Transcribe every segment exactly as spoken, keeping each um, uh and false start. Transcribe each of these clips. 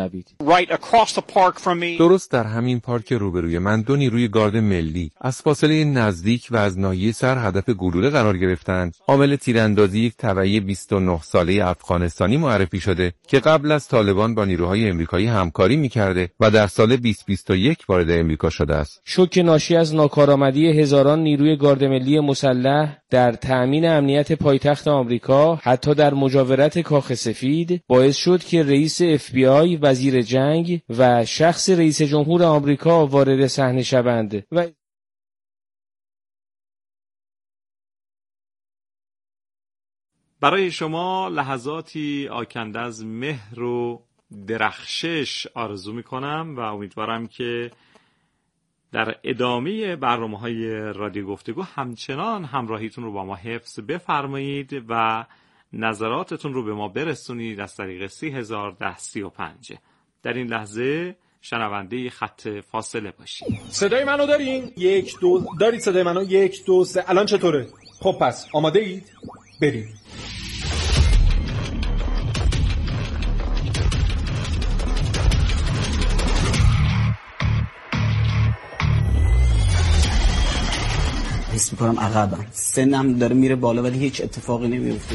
بشنوید. Right across the park from me. درست در همین پارک روبروی من دو نیروی گارد ملی از فاصله نزدیک و از ناحیه سر هدف گلوله قرار گرفتند. عامل تیراندازی یک تبعی بیست و نه ساله افغانستانی معرفی شده که قبل از طالبان با نیروهای امریکایی همکاری می‌کرده و در سال بیست بیست و یک وارد امریکا شده است. شوک ناشی از ناکارآمدی هزاران نیروی گارد ملی مسلح در تأمین امنیت پایتخت آمریکا، حتی در مجاورت کاخ سفید، باعث شد که رئیس اف بی آی، وزیر جنگ و شخص رئیس جمهور آمریکا وارد صحنه شوند و برای شما لحظاتی آکنده از مهر و درخشش آرزو می‌کنم و امیدوارم که در ادامه برنامه‌های رادیو گفتگو همچنان همراهیتون رو با ما حفظ بفرمایید و نظراتتون رو به ما برسونید از طریق سی هزار ده سی و پنج. در این لحظه شنونده خط فاصله باشید. صدای منو دارین؟ یک دو دارید صدای منو؟ یک دو سه. الان چطوره؟ خب پس آماده اید؟ بریم. حس میکنم عقبم، سنم داره میره بالا ولی هیچ اتفاقی نمیفته.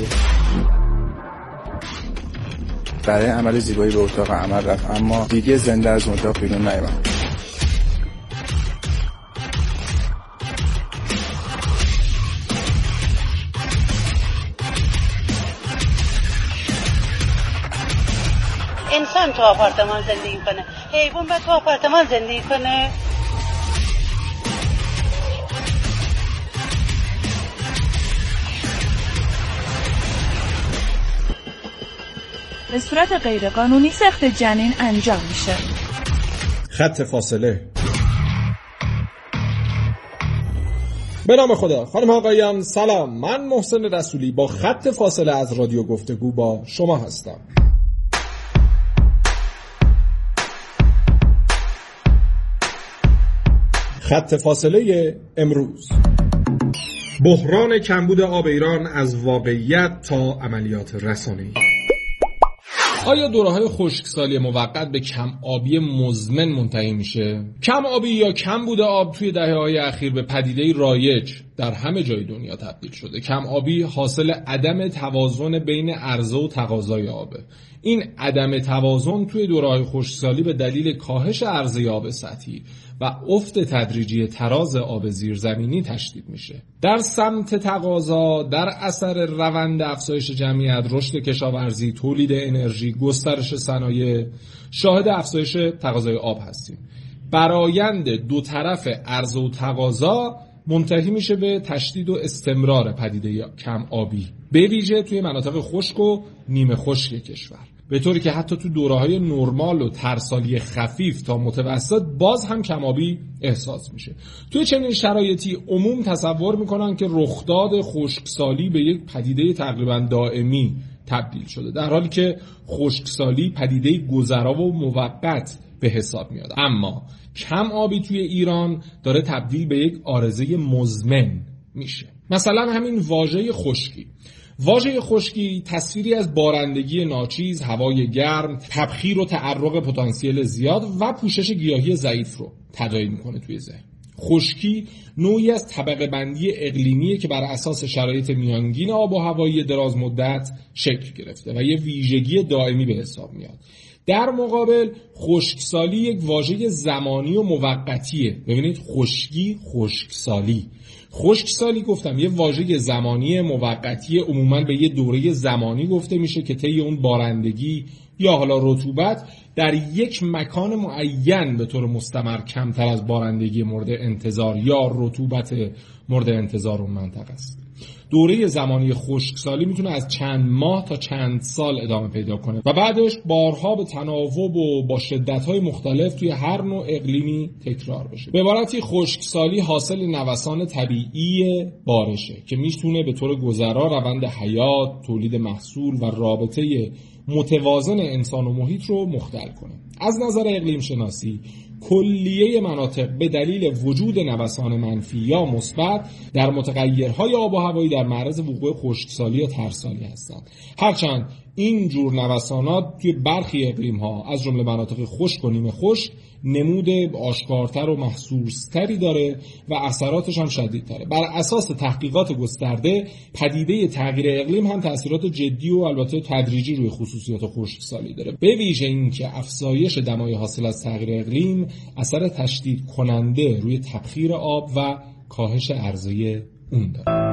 برای عمل زیبایی به اتاق عمل رفت اما دیگه زنده از اتاق بیرون نیامد. انسان تو آپارتمان زندگی کنه، حیوان باید تو آپارتمان زندگی کنه. به صورت غیرقانونی سخت جنین انجام میشه. خط فاصله. به نام خدا. خانم آقایان سلام، من محسن رسولی با خط فاصله از رادیو گفتگو با شما هستم. خط فاصله امروز: بحران کمبود آب ایران از واقعیت تا عملیات رسانه‌ای. آیا دوره‌های خشکسالی موقت به کم آبی مزمن منتهی میشه؟ کم آبی یا کمبود آب توی دهه‌های اخیر به پدیده‌ای رایج در همه جای دنیا تبدیل شده. کم آبی حاصل عدم توازن بین عرضه و تقاضای آبه. این عدم توازن توی دوره‌های خشکسالی به دلیل کاهش عرضه آب سطحی و افت تدریجی تراز آب زیرزمینی تشدید میشه. در سمت تقاضا، در اثر روند افزایش جمعیت، رشد کشاورزی، تولید انرژی، گسترش صنایع، شاهد افزایش تقاضای آب هستیم. برآیند دو طرف عرضه و تقاضا منتهی میشه به تشدید و استمرار پدیده کم آبی، به ویژه توی مناطق خشک و نیمه خشک کشور، به طوری که حتی تو دوره‌های نرمال و ترسالی خفیف تا متوسط باز هم کم‌آبی احساس میشه. توی چنین شرایطی عموم تصور میکنن که رخداد خشکسالی به یک پدیده تقریبا دائمی تبدیل شده، در حالی که خشکسالی پدیده گذرا و موقت به حساب میاد. اما کم آبی توی ایران داره تبدیل به یک عارضه مزمن میشه. مثلا همین واژه خشکی. واژه خشکی تصویری از بارندگی ناچیز، هوای گرم، تبخیر و تعرق پتانسیل زیاد و پوشش گیاهی ضعیف رو تداعی میکنه توی ذهن. خشکی نوعی از طبقه بندی اقلیمیه که بر اساس شرایط میانگین آب و هوایی دراز مدت شکل گرفته و یه ویژگی دائمی به حساب میاد. در مقابل خشکسالی یک واژه زمانی و موقتیه. ببینید، خشکی، خشکسالی. خشکسالی گفتم یه واژه زمانی موقتیه، عموماً به یه دوره زمانی گفته میشه که طی اون بارندگی یا حالا رطوبت در یک مکان معین به طور مستمر کمتر از بارندگی مورد انتظار یا رطوبت مورد انتظار اون منطقه است. دوره زمانی خشکسالی میتونه از چند ماه تا چند سال ادامه پیدا کنه و بعدش بارها به تناوب و با شدت‌های مختلف توی هر نوع اقلیمی تکرار بشه. به عبارتی خشکسالی حاصل نوسان طبیعی بارشه که میتونه به طور گذرا روند حیات، تولید محصول و رابطه متوازن انسان و محیط رو مختل کنه. از نظر اقلیم شناسی کلیه مناطق به دلیل وجود نوسان منفی یا مثبت در متغیرهای آب و هوایی در معرض وقوع خشکسالی یا ترسالی هستند. هرچند این جور نوسانات توی برخی اقلیم‌ها از جمله مناطق خشک و نیمه خشک نمود آشکارتر و محسوس‌تری داره و اثراتش هم شدیدتره. بر اساس تحقیقات گسترده پدیده تغییر اقلیم هم تأثیرات جدی و البته تدریجی روی خصوصیات خشکسالی داره، به ویژه اینکه افزایش دمای حاصل از تغییر اقلیم اثر تشدید کننده روی تبخیر آب و کاهش عرضه اون داره.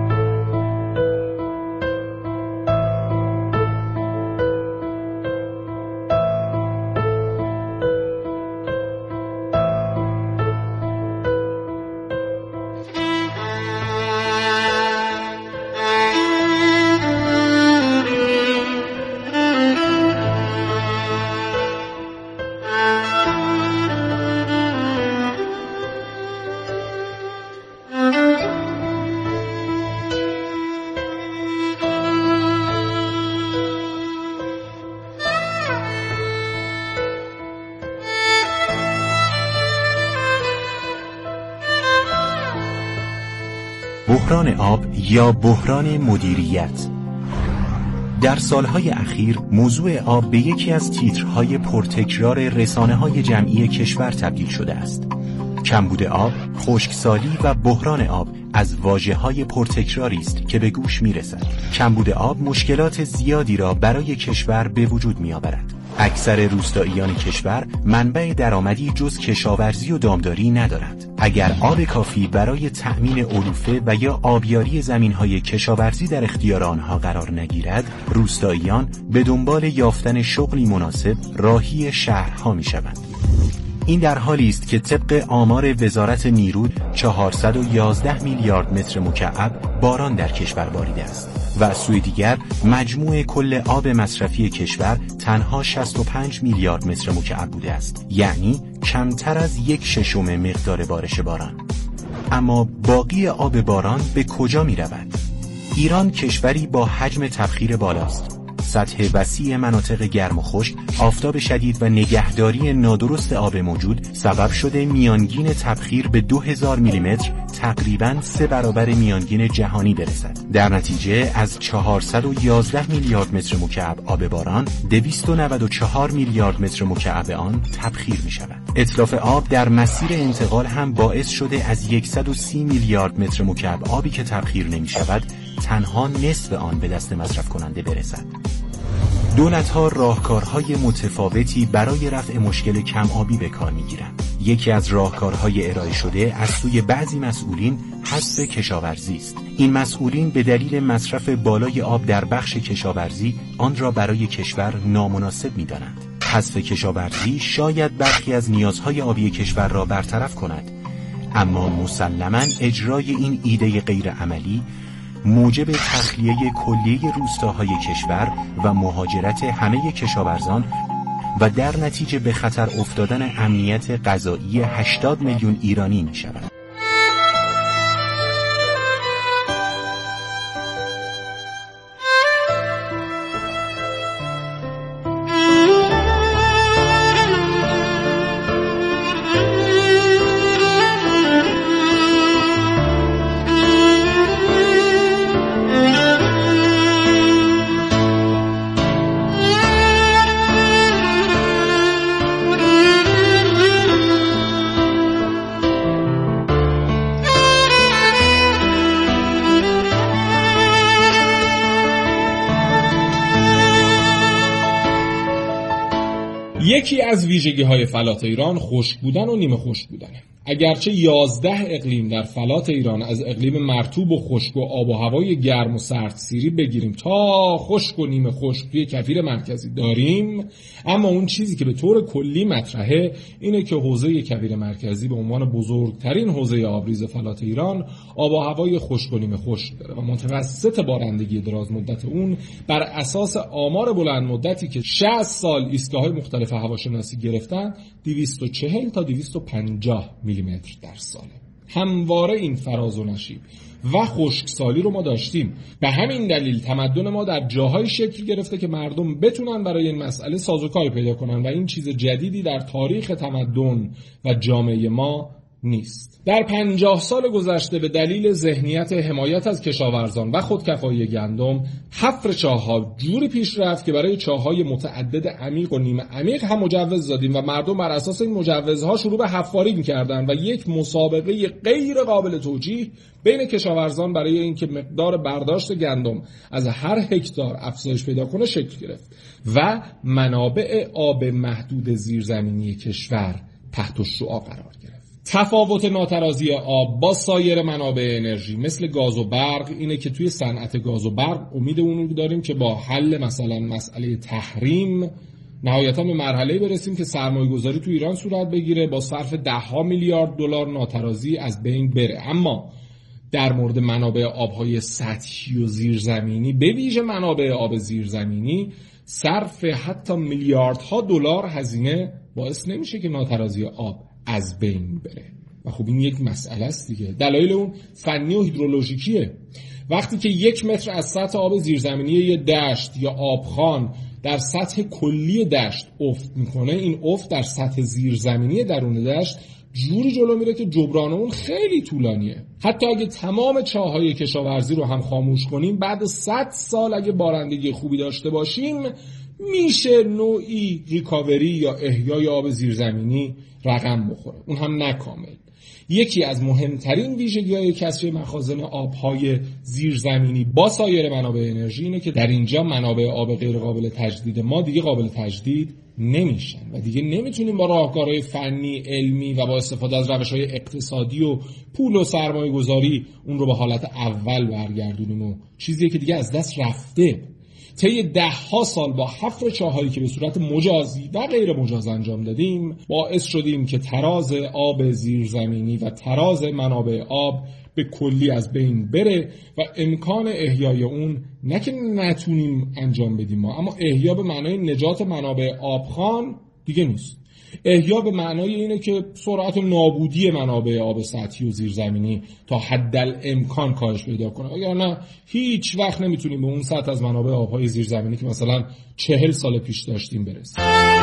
بحران آب یا بحران مدیریت. در سالهای اخیر موضوع آب به یکی از تیترهای پرتکرار رسانه‌های جمعی کشور تبدیل شده است. کمبود آب، خشکسالی و بحران آب از واژه‌های پرتکراری است که به گوش می‌رسد. کمبود آب مشکلات زیادی را برای کشور به وجود می‌آورد. اکثر روستاییان کشور منبع درآمدی جز کشاورزی و دامداری ندارند. اگر آب کافی برای تأمین علوفه و یا آبیاری زمین‌های کشاورزی در اختیار آنها قرار نگیرد، روستاییان به دنبال یافتن شغلی مناسب راهی شهرها می‌شوند. این در حالی است که طبق آمار وزارت نیرو چهارصد و یازده میلیارد متر مکعب باران در کشور باریده است و از سوی دیگر مجموع کل آب مصرفی کشور تنها شصت و پنج میلیارد متر مکعب بوده است، یعنی کمتر از یک ششم مقدار بارش باران. اما باقی آب باران به کجا می رود؟ ایران کشوری با حجم تبخیر بالاست. سطح وسیع مناطق گرم و خشک، آفتاب شدید و نگهداری نادرست آب موجود سبب شده میانگین تبخیر به دو هزار میلیمتر تقریباً سه برابر میانگین جهانی برسد. در نتیجه از چهارصد و یازده میلیارد متر مکعب آب باران، دویست و نود و چهار میلیارد متر مکعب آن تبخیر می شود. اتلاف آب در مسیر انتقال هم باعث شده از صد و سی میلیارد متر مکعب آبی که تبخیر نمی شود، تنها نصف آن به دست مصرف کننده برسد. دولت‌ها راهکارهای متفاوتی برای رفع مشکل کم آبی به کار می‌گیرند. یکی از راهکارهای ارائه شده از سوی بعضی مسئولین حذف کشاورزی است. این مسئولین به دلیل مصرف بالای آب در بخش کشاورزی آن را برای کشور نامناسب می‌دانند. حذف کشاورزی شاید برخی از نیازهای آبی کشور را برطرف کند، اما مسلماً اجرای این ایده غیر عملی موجب تخلیه کلیه روستاهای کشور و مهاجرت همه کشاورزان و در نتیجه به خطر افتادن امنیت غذایی هشتاد میلیون ایرانی می شود. یکی از ویژگی‌های فلات ایران خشک بودن و نیمه خشک بودنه. اگرچه یازده اقلیم در فلات ایران از اقلیم مرطوب و خشک و آب و هوای گرم و سردسیری بگیریم تا خشک و نیمه خشک توی کویر مرکزی داریم، اما اون چیزی که به طور کلی مطرحه اینه که حوزه کویر مرکزی به عنوان بزرگترین حوزه آبریز فلات ایران آب و هوای خشک و نیمه خشک داره و متوسط بارندگی دراز مدت اون بر اساس آمار بلند مدتی که شصت سال ایستگاه‌های مختلف هواشناسی گرفتن دویست و چهل تا دویست و پنجاه میلیمتر در ساله. همواره این فراز و نشیب و خشکسالی رو ما داشتیم. به همین دلیل تمدن ما در جاهای شکل گرفته که مردم بتونن برای این مسئله سازوکاری پیدا کنن و این چیز جدیدی در تاریخ تمدن و جامعه ما نیست. در پنجاه سال گذشته به دلیل ذهنیت حمایت از کشاورزان و خودکفایی گندم، حفر چاه‌ها جوری پیش رفت که برای چاه‌های متعدد عمیق و نیمه عمیق هم مجوز دادیم و مردم بر اساس این مجوزها شروع به حفاری می‌کردن و یک مسابقه غیر قابل توجیه بین کشاورزان برای اینکه مقدار برداشت گندم از هر هکتار افزایش پیدا کنه شکل گرفت و منابع آب محدود زیرزمینی کشور تحت الشعاع قرار گرفت. تفاوت ناترازی آب با سایر منابع انرژی مثل گاز و برق اینه که توی صنعت گاز و برق امید اون رو داریم که با حل مثلا مسئله تحریم نهایتا به مرحله برسیم که سرمایه گذاری تو ایران صورت بگیره، با صرف ده ها میلیارد دلار ناترازی از بین بره. اما در مورد منابع آبهای سطحی و زیرزمینی، به ویژه منابع آب زیرزمینی، صرف حتی میلیاردها دلار هزینه باعث نمیشه که ناترازی آب از بین بره. و خب این یک مسئله است دیگه. دلایل اون فنی و هیدرولوژیکیه. وقتی که یک متر از سطح آب زیرزمینی یه دشت یا آبخوان در سطح کلی دشت افت میکنه، این افت در سطح زیرزمینی درون دشت جوری جلو میره که جبران اون خیلی طولانیه. حتی اگه تمام چاه‌های کشاورزی رو هم خاموش کنیم، بعد صد سال اگه بارندگی خوبی داشته باشیم میشه نوعی ریکاوری یا احیای آب زیرزمینی رقم بخوره، اون هم نکامل. یکی از مهمترین ویژگی‌های کسری مخازن آب‌های زیرزمینی با سایر منابع انرژی اینه که در اینجا منابع آب غیر قابل تجدید ما دیگه قابل تجدید نمیشن و دیگه نمیتونیم با راهکارهای فنی، علمی و با استفاده از روش‌های اقتصادی و پول و سرمایه گذاری اون رو به حالت اول برگردونیم و چیزی که دیگه از دست رفته. طی ده ها سال با حفر چاهایی که به صورت مجازی و غیر مجاز انجام دادیم باعث شدیم که تراز آب زیرزمینی و تراز منابع آب به کلی از بین بره و امکان احیای اون نه که نتونیم انجام بدیم ما، اما احیا به معنای نجات منابع آبخوان دیگه نیست. احیا به معنای اینه که سرعت نابودی منابع آب سطحی و زیرزمینی تا حدالامکان کاهش پیدا کنه، اگر نه هیچ وقت نمیتونیم به اون سطح از منابع آبهای زیرزمینی که مثلا چهل سال پیش داشتیم برسیم.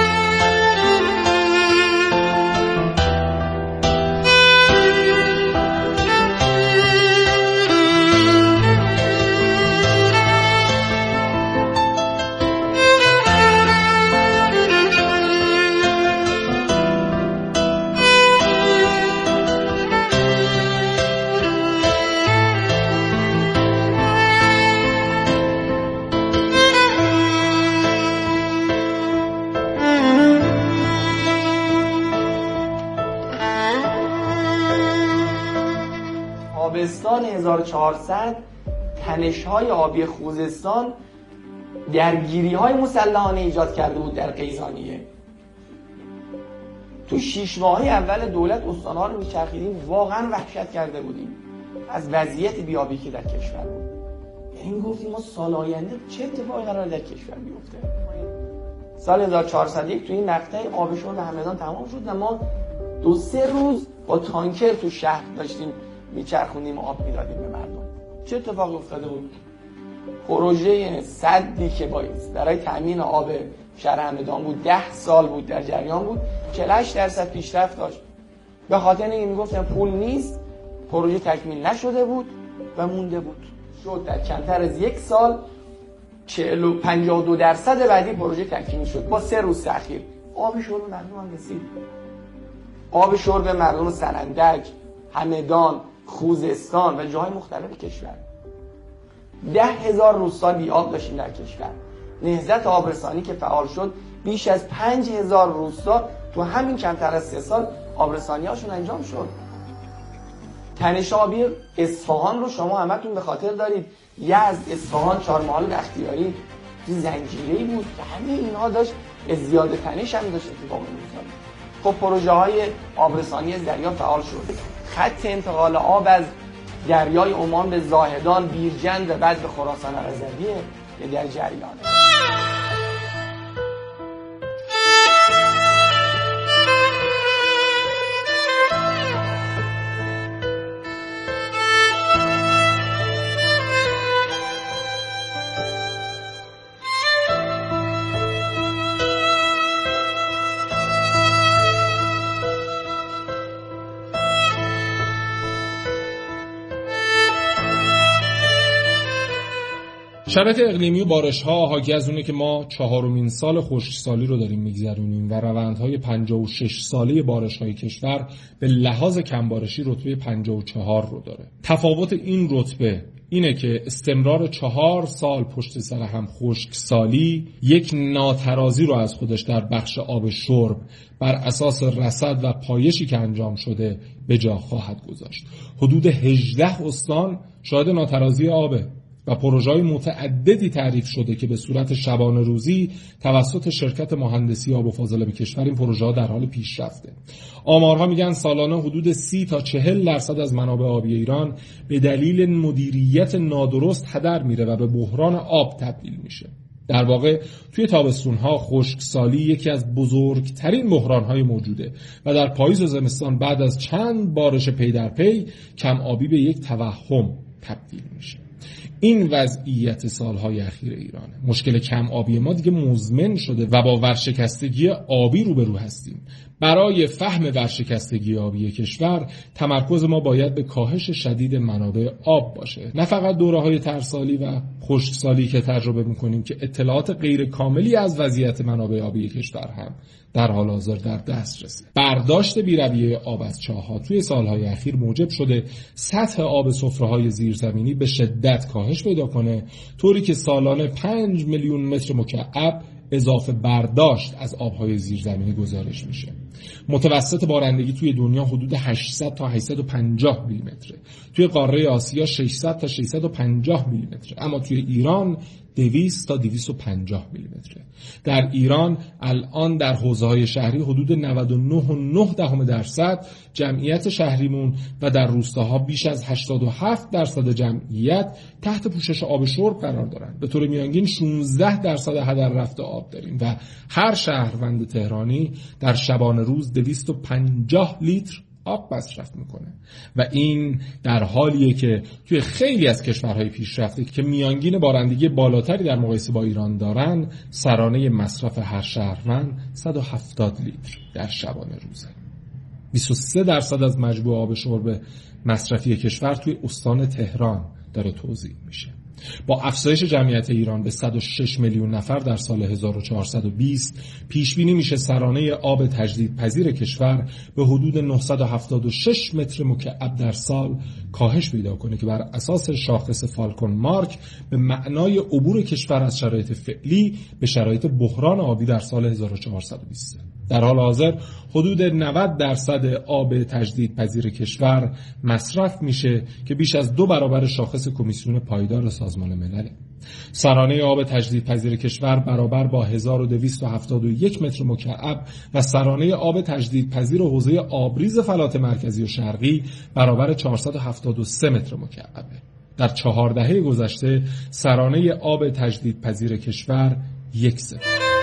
تابستان هزار و چهارصد تنش‌های آبی خوزستان درگیری‌های مسلحانه ایجاد کرده بود در قیزانیه. تو شش ماهه اول دولت استان‌ها رو میچرخیدیم، واقعا وحشت کرده بودیم از وضعیت بیابی که در کشور بود. یعنی گفتیم ما سال آینده چه اتفاقی قرار در کشور بیفته. سال هزار و چهارصد و یک تو این مقطع آب شرب همدان تمام شد و ما دو سه روز با تانکر تو شهر داشتیم میچرخونیم آب میدادیم به مردم. چه اتفاقی افتاده بود؟ پروژه سدی که باید برای تامین آب شهر همدان بود ده سال بود در جریان بود، چهل و هشت درصد پیشرفت داشت. به خاطر این میگفتن پول نیست، پروژه تکمیل نشده بود و مونده بود. شد در کمتر از یک سال چهل و پنجاه و دو درصد بعدی پروژه تکمیل شد با سه روز تأخیر. آب شرب مردم هم رسید. آب شرب مردم سرندج، همدان، خوزستان و جاهای مختلف کشور. ده هزار روستا بی آب داشتیم در کشور. نهضت آبرسانی که فعال شد بیش از پنج هزار روستا تو همین کمتر از سه سال آبرسانی هاشون انجام شد. تنش آبی اصفهان رو شما همتون به خاطر دارید. یزد، اصفهان، چهارمحال بختیاری زنجیره‌ای بود که همه اینها داشت ازدیاد تنش هم داشت اتفاق می‌افتاد. خب پروژه های آبرسانی از دریا فعال شد. خط انتقال آب از دریای عمان به زاهدان، بیرجند و بعد به خراسان رضویه که در جریانه. شرایط اقلیمی و بارش‌ها حاکی از اونه که ما چهارمین سال خشکسالی رو داریم میگذرونیم و روندهای پنجاه و شش ساله بارش‌های کشور به لحاظ کمبارشی رتبه پنجاه و چهار رو داره. تفاوت این رتبه اینه که استمرار چهار سال پشت سر هم خشکسالی یک ناترازی رو از خودش در بخش آب شرب بر اساس رصد و پایشی که انجام شده به جا خواهد گذاشت. حدود هجده استان شاهد ناترازی آبه و پروژه‌های متعددی تعریف شده که به صورت شبانه روزی توسط شرکت مهندسی آب و فاضلاب کشور این پروژه‌ها در حال پیشرفته. آمارها میگن سالانه حدود سی تا چهل درصد از منابع آبی ایران به دلیل مدیریت نادرست هدر میره و به بحران آب تبدیل میشه. در واقع توی تابستون‌ها خشکسالی یکی از بزرگترین بحران‌های موجوده و در پاییز و زمستان بعد از چند بارش پی در پی کم آبی به یک توهم تبدیل میشه. این وضعیت سالهای اخیر ایرانه. مشکل کم آبی ما دیگه مزمن شده و با ورشکستگی آبی روبرو هستیم. برای فهم ورشکستگی آبی کشور تمرکز ما باید به کاهش شدید منابع آب باشه، نه فقط دوره‌های ترسالی و خشکسالی که تجربه می‌کنیم که اطلاعات غیر کاملی از وضعیت منابع آبی کشور هم در حال حاضر در دسترسه. برداشت بی‌رویه آب از چاه‌ها توی سالهای اخیر موجب شده سطح آب سفره‌های زیرزمینی به شدت کاهش پیدا کنه، طوری که سالانه پنج میلیون متر مکعب اضافه برداشت از آبهای زیرزمینی گزارش میشه. متوسط بارندگی توی دنیا حدود هشتصد تا هشتصد و پنجاه میلی متره. توی قاره آسیا ششصد تا ششصد و پنجاه میلی متره. اما توی ایران دویست تا دویست و پنجاه میلی متره. در ایران الان در حوزه‌های شهری حدود نود و نه و نه دهم درصد جمعیت شهریمون و در روستاها بیش از هشتاد و هفت درصد جمعیت تحت پوشش آب شرب قرار دارند. به طور میانگین شانزده درصد هدر رفته آب داریم و هر شهروند تهرانی در شبانه روز دویست و پنجاه لیتر آب مصرف میکنه و این در حالیه که توی خیلی از کشورهای پیشرفته که میانگین بارندگی بالاتری در مقایسه با ایران دارن، سرانه مصرف هر شهروند صد و هفتاد لیتر در شبانه روزه. بیست و سه درصد از مجموع آب شرب مصرفی کشور توی استان تهران داره توزیع میشه. با افزایش جمعیت ایران به صد و شش میلیون نفر در سال هزار و چهارصد و بیست پیش بینی میشه سرانه آب تجدیدپذیر کشور به حدود نهصد و هفتاد و شش متر مکعب در سال کاهش پیدا کنه که بر اساس شاخص فالکون مارک به معنای عبور کشور از شرایط فعلی به شرایط بحران آبی در سال هزار و چهارصد و بیست. در حال حاضر حدود نود درصد آب تجدیدپذیر کشور مصرف میشه که بیش از دو برابر شاخص کمیسیون پایدار سازمان ملل. سرانه آب تجدیدپذیر کشور برابر با هزار و دویست و هفتاد و یک متر مکعب و سرانه آب تجدیدپذیر حوزه آبریز فلات مرکزی و شرقی برابر چهارصد و هفتاد و سه متر مکعبه. در چهار دهه گذشته سرانه آب تجدیدپذیر کشور یک صفر.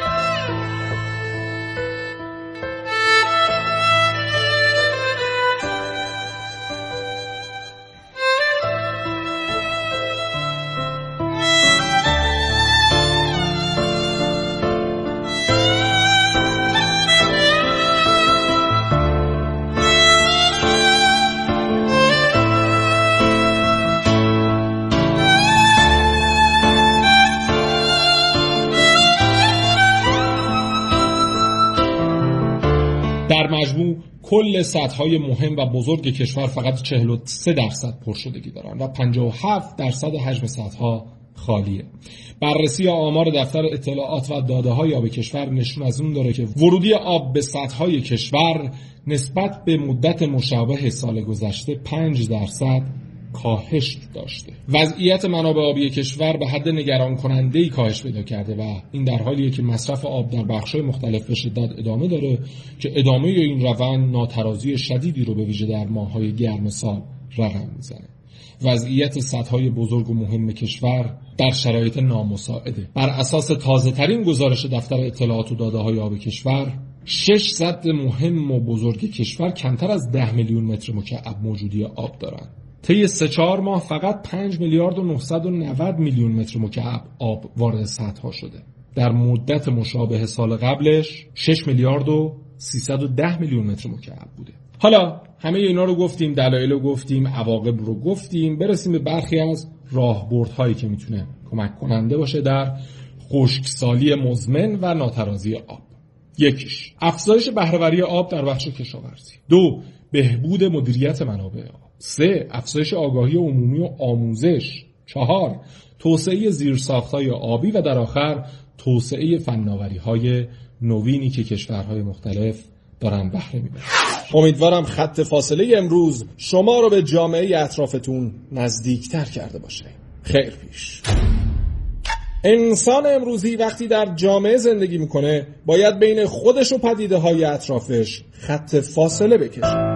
در مجموع کل سطح‌های مهم و بزرگ کشور فقط چهل و سه درصد پرشدگی دارند و پنجاه و هفت درصد حجم سطح‌ها خالیه. بررسی آمار دفتر اطلاعات و داده‌های آب کشور نشون از اون داره که ورودی آب به سطح‌های کشور نسبت به مدت مشابه سال گذشته پنج درصد کاهش داشته. وضعیت منابع آبی کشور به حد نگران کننده‌ای کاهش پیدا کرده و این در حالیه که مصرف آب در بخش‌های مختلف به شدت ادامه داره که ادامه این روند ناترازی شدیدی رو به ویژه در ماه‌های گرم سال رقم میزنه. وضعیت سطح‌های بزرگ و مهم کشور در شرایط نامساعده. بر اساس تازه‌ترین گزارش دفتر اطلاعات و داده‌های آب کشور، شش سد مهم و بزرگ کشور کمتر از ده میلیون متر مکعب موجودی آب دارند. طی سه چهار ماه فقط پنج میلیارد و نهصد و نود میلیون متر مکعب آب وارد سطح‌ها شده. در مدت مشابه سال قبلش شش میلیارد و سیصد و ده میلیون متر مکعب بوده. حالا همه اینا رو گفتیم، دلایل رو گفتیم، عواقب رو گفتیم، برسیم به برخی از راهبردهایی که میتونه کمک کننده باشه در خشکسالی مزمن و ناترازی آب. یکیش افزایش بهره‌وری آب در بخش کشاورزی. دو، بهبود مدیریت منابع آب. سه، افزایش آگاهی عمومی و آموزش. چهار، توسعه زیرساخت‌های آبی و در آخر توسعه فناوری‌های نوینی که کشورهای مختلف دارن بهره میبرن. امیدوارم خط فاصله امروز شما رو به جامعه اطرافتون نزدیکتر کرده باشه. خیر پیش. انسان امروزی وقتی در جامعه زندگی میکنه باید بین خودش و پدیده‌های اطرافش خط فاصله بکشه.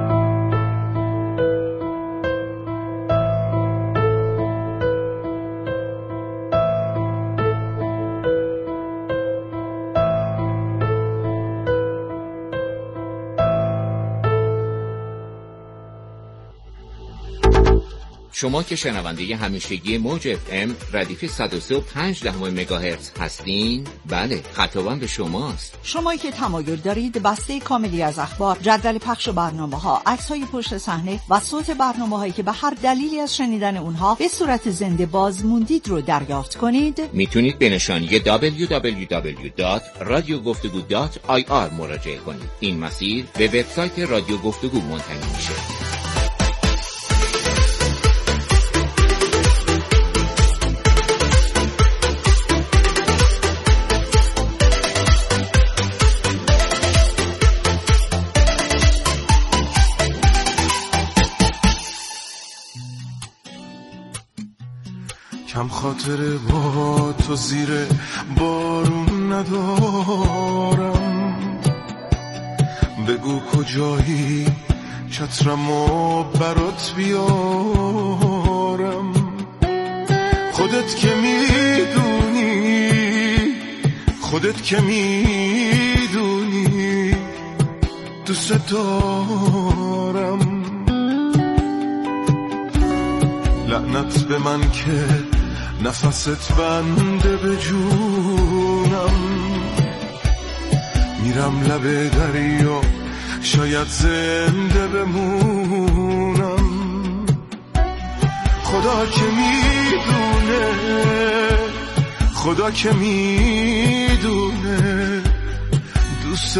شما که شنونده همیشگی موج اف ام ردیف صد و سه و پنج دهم مگاهرتز هستین، بله خطابم به شماست. شما که تمایل دارید بسته کاملی از اخبار، جدول پخش برنامه‌ها، عکس‌های پشت صحنه و صوت برنامه‌هایی که به هر دلیلی از شنیدن اونها به صورت زنده باز موندید رو دریافت کنید، میتونید به نشانی دبلیو دبلیو دبلیو دات رادیو گفتگو دات آی آر مراجعه کنید. این مسیر به وبسایت رادیو گفتگو منتهی میشه. کم خاطر با تو زیر بارون ندارم، بگو کجایی چترمو برات بیارم. خودت که میدونی، خودت که میدونی دوست دارم. لعنت به من که نفست بنده به جونم، میرم لب دریا شاید زنده بمونم. خدا که میدونه، خدا که میدونه دوست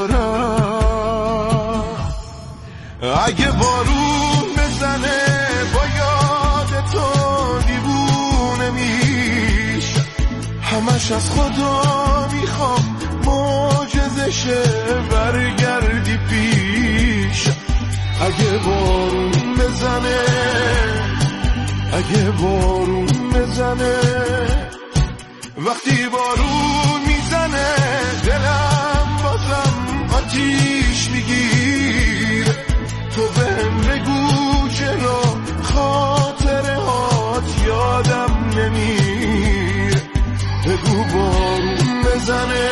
دارم. اگه بارون بزنه با یاد تو دیوونه میش، همش از خدا میخوام معجزشه برگردی پیش. اگه بارون بزنه، اگه بارون بزنه، وقتی بارون میزنه دلم بازم آتیش میگیر. تو بهم بگو چرا خاطره هات یادم نمیر. بگو بارون بزنه،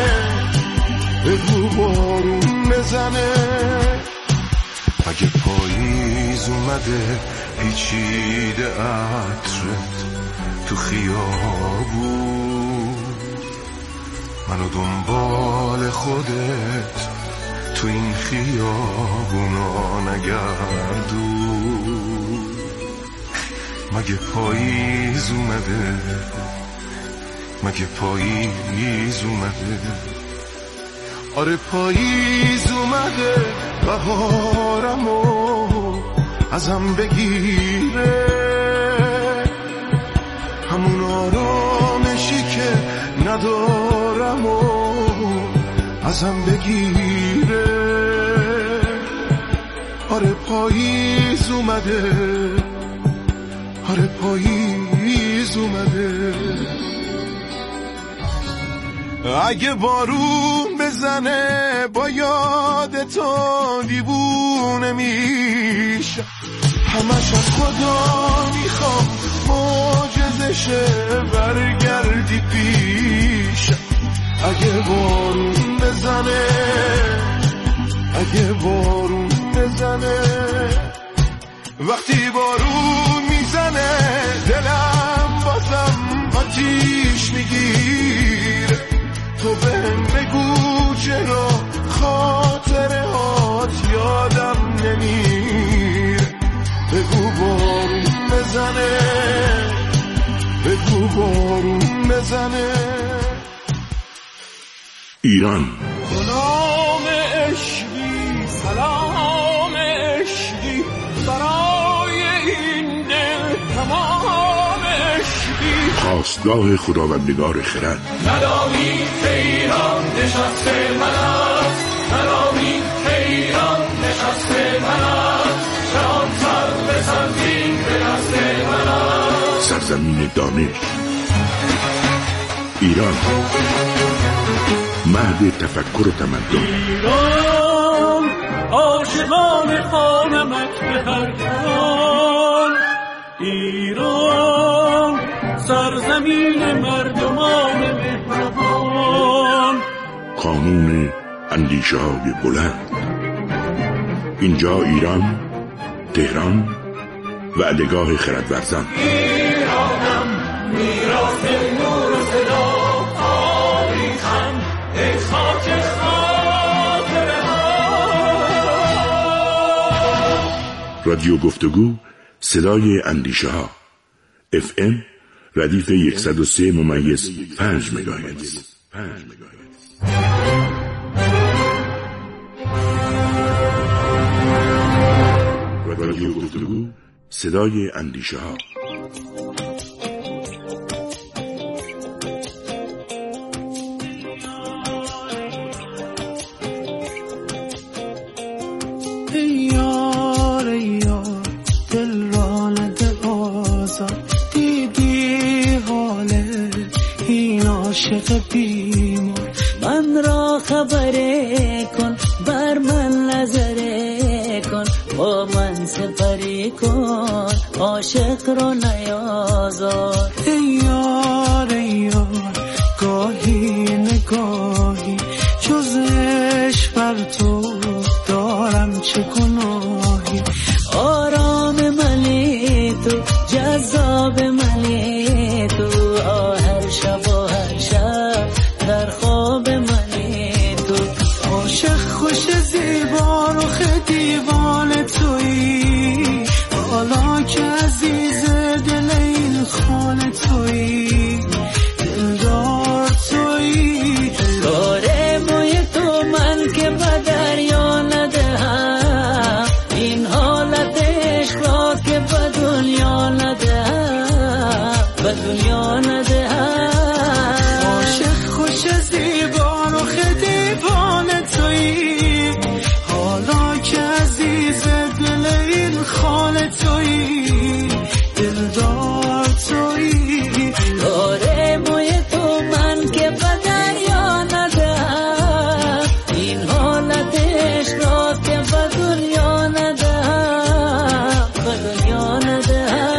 بگو بارون بزنه. اگه پاییز اومده پیچیده عطرت تو خیابون، منو دنبال خودت تو این خیابونا نگردون. مگه پاییز اومده، مگه پاییز اومده؟ آره پاییز اومده، بهارمو ازم بگیره. همون آرامشی که ندارم و ازم بگیره. آره پاییز اومده، آره پاییز اومده. اگه بارون بزنه با یاد تو دیوونه میشه، همش از خدا میخوام معجزشه برگردی پیش. اگه بارون بزنه، اگه بارون بزنه، وقتی بارون میزنه دلم بازم آتیش میگیر. تو بهم بگو چرا خاطره هات یادم نمیر. بگو بارون بزنه، ایران. سلام عشقی، سلام عشقی، برای این دل تمام عشقی. خواستگاه خداوندگار خرد. ندانی که ایران نشسته من است، ندانی که ایران نشسته من است، شان سر به سرزین به دست من است. سرزمین دانش ایران، مهد تفکر و تمدن. ایران عاشقان خوانمت به هر جان، ایران سرزمین مردمان مهربان. کانون اندیشه های بلند. اینجا ایران، تهران، وعدهگاه خردورزان. ایرانم میراث نور و صدا، تاریخم ای خاک خاطره ها. رادیو گفتگو، صدای اندیشه ها. اف ام ردیف صد و سه ممیز پنج مگاهرتز. رادیو گفتگو، صدای اندیشه ها. یار یار دل را نده آزار، دیدی حاله این عاشق بیمار. من را خبره کن، بر من نظره کن، با من سپری کن، عاشق رو نیازار. ای یار ای یار گاهی نگاهی جزش بر تو دارم چه گناهی. آرام منی تو، جذاب منی تو، هر شب و هر شب در خواب منی تو. عاشق خوش زیبا رخ دیوان تویی، حالا که عزیز دل این خانه تویی، دلدار تویی. داره موی تو من که به دریا ندهم، این حالت عشق را که به دنیا ندهم، به دنیا ندهم. عاشق خوش زیبا رخ دیوان تویی، حالا که عزیز دل این خانه تویی، دلدار تویی. داره موی تو من که به دریا ندهم، این حالت عشق را که به دنیا ندهم، به دنیا ندهم.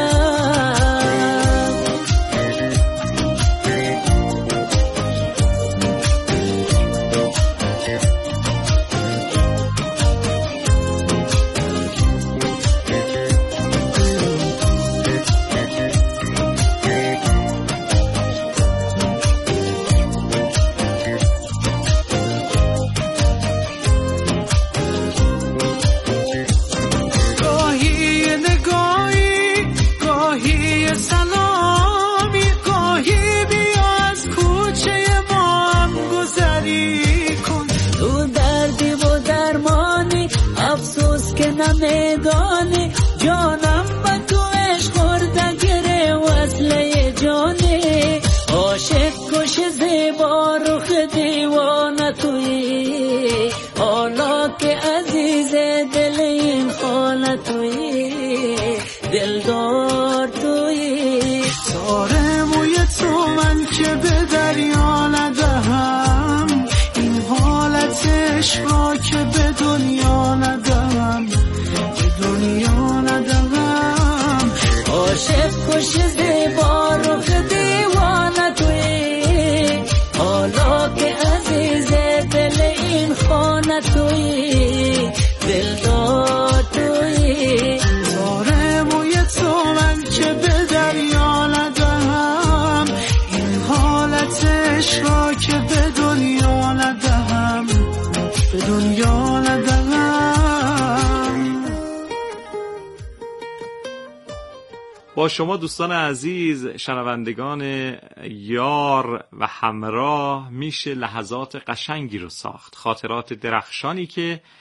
گاهی نگاهی، گاهی سلامی، گاهی بیا از کوچه ما هم گذری کن. تو دردی و درمانی، افسوس که نمیدانی، جانم با تو عشق خورده گره وصله جانی. عاشق کش زیبا رخ دیوانه تویی، حالا که عزیز دل این خانه تویی، دلدار تویی. تاره موی تو من که به دریا ندهم، این حالت عشق را که به دنیا ندهم، به دنیا ندهم. عاشق کش زیبا رخ دیوانه تویی، حالا که عزیز دل این خانه تویی، دلدار تویی. تاره موی تو من که به دریا ندهم، این حالت عشق را که به دنیا ندهم، به دنیا ندهم. با شما دوستان عزیز شنوندگان یار و همراه میشه لحظات قشنگی رو ساخت، خاطرات درخشانی که